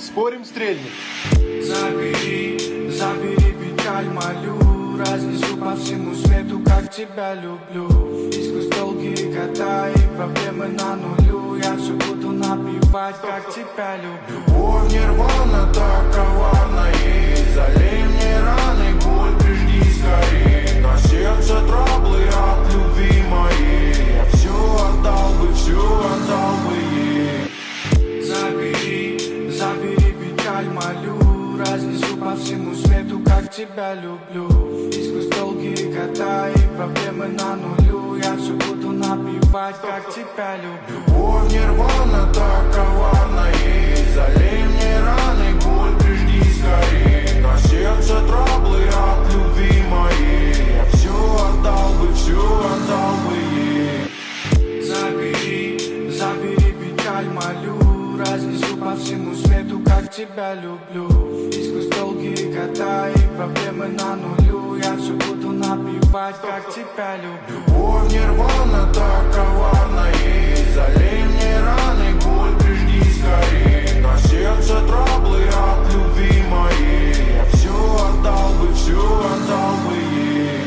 Спорим, стрельнем? Забери печаль мою, разнесу по всему свету, как тебя люблю. И сквозь долгие года и проблемы на нулю я все буду напевать, как тебя люблю. Любовь нирвана так коварна, и залей мне раны, боль прижги скорее. На сердце траблы от любви моей, я все отдал бы ей. Забери печаль мою, разнесу по всему свету, как тебя люблю. И сквозь долгие года и проблемы на нулю я все буду напевать, как тебя люблю. Любовь нирвана так коварна, и залей мне раны, боль прижги скорее. На сердце траблы от любви моей, я все отдал бы ей. Забери печаль мою, разнесу по всему свету, как тебя люблю. И сквозь долгие года и проблемы на нулю я все буду напевать, как тебя люблю. Любовь нирвана так